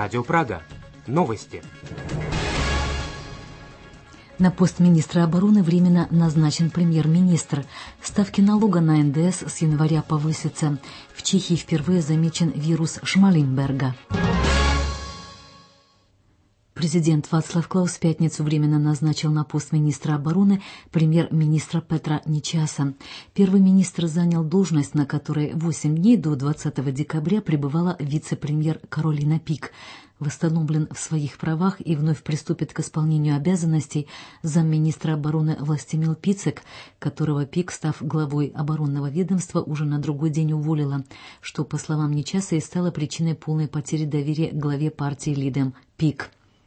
Радио Прага. Новости. На пост министра обороны временно назначен премьер-министр. Ставки налога на НДС с января повысятся. В Чехии впервые замечен вирус Шмаленберга. Президент Вацлав Клаус в пятницу временно назначил на пост министра обороны премьер-министра Петра Нечаса. Первый министр занял должность, на которой 8 дней до 20 декабря пребывала вице-премьер Каролина Пик. Восстановлен в своих правах и вновь приступит к исполнению обязанностей замминистра обороны Властимир Пицек, которого Пик, став главой оборонного ведомства, уже на другой день уволила, что, по словам Нечаса, и стало причиной полной потери доверия к главе партии Лидем Пик.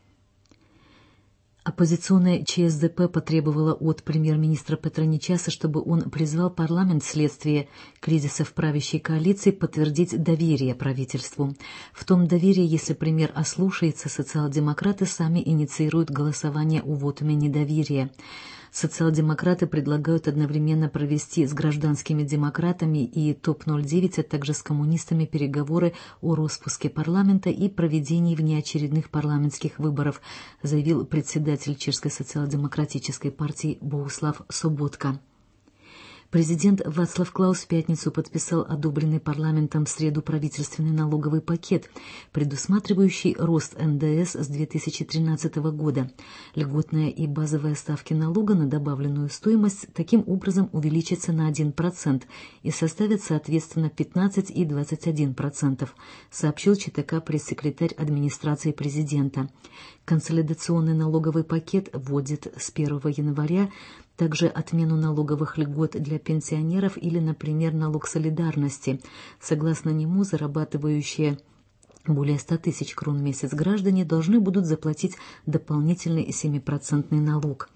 Оппозиционная ЧСДП потребовала от премьер-министра Петра Нечаса, чтобы он призвал парламент вследствие кризиса в правящей коалиции подтвердить доверие правительству. В том доверии, если премьер ослушается, социал-демократы сами инициируют голосование о вотуме недоверия. Социал-демократы предлагают одновременно провести с гражданскими демократами и ТОП-09, а также с коммунистами переговоры о распуске парламента и проведении внеочередных парламентских выборов, заявил председатель Чешской социал-демократической партии Боуслав Соботка. Президент Вацлав Клаус в пятницу подписал одобренный парламентом в среду правительственный налоговый пакет, предусматривающий рост НДС с 2013 года. Льготная и базовая ставки налога на добавленную стоимость таким образом увеличатся на 1% и составят соответственно 15% и 21%, сообщил ЧТК пресс-секретарь администрации президента. Консолидационный налоговый пакет вводит с 1 января также отмену налоговых льгот для пенсионеров или, например, налог солидарности. Согласно нему, зарабатывающие более 100 тысяч крон в месяц граждане должны будут заплатить дополнительный 7% налог.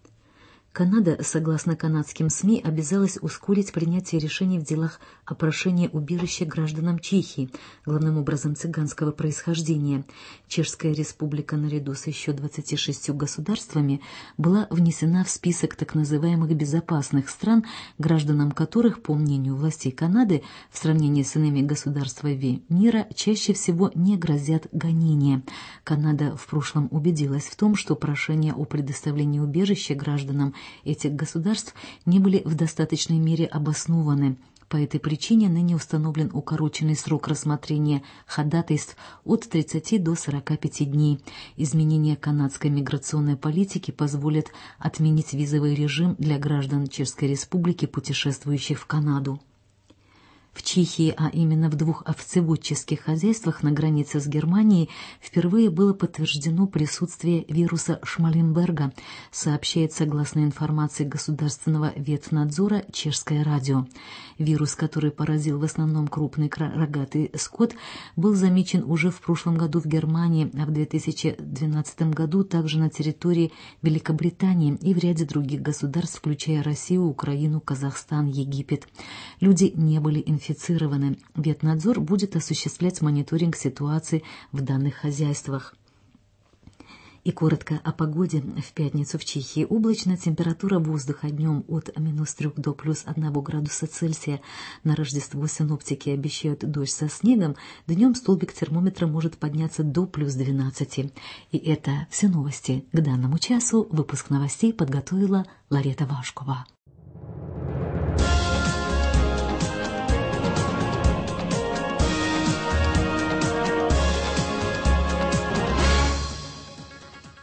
Канада, согласно канадским СМИ, обязалась ускорить принятие решений в делах о прошении убежища гражданам Чехии, главным образом цыганского происхождения. Чешская республика наряду с еще 26 государствами была внесена в список так называемых безопасных стран, гражданам которых, по мнению властей Канады, в сравнении с иными государствами мира, чаще всего не грозят гонения. Канада в прошлом убедилась в том, что прошения о предоставлении убежища гражданам этих государств не были в достаточной мере обоснованы. По этой причине ныне установлен укороченный срок рассмотрения ходатайств от 30 до 45 дней. Изменение канадской миграционной политики позволит отменить визовый режим для граждан Чешской Республики, путешествующих в Канаду. В Чехии, а именно в 2 овцеводческих хозяйствах на границе с Германией, впервые было подтверждено присутствие вируса Шмаленберга, сообщает согласно информации Государственного ветнадзора Чешское радио. Вирус, который поразил в основном крупный рогатый скот, был замечен уже в прошлом году в Германии, а в 2012 году также на территории Великобритании и в ряде других государств, включая Россию, Украину, Казахстан, Египет. Люди не были инфицированы. Ветнадзор будет осуществлять мониторинг ситуации в данных хозяйствах. И коротко о погоде. В пятницу в Чехии облачно, температура воздуха днем от -3 до +1 градуса Цельсия. На Рождество синоптики обещают дождь со снегом. Днем столбик термометра может подняться до +12. И это все новости к данному часу. Выпуск новостей подготовила Ларета Вашкова.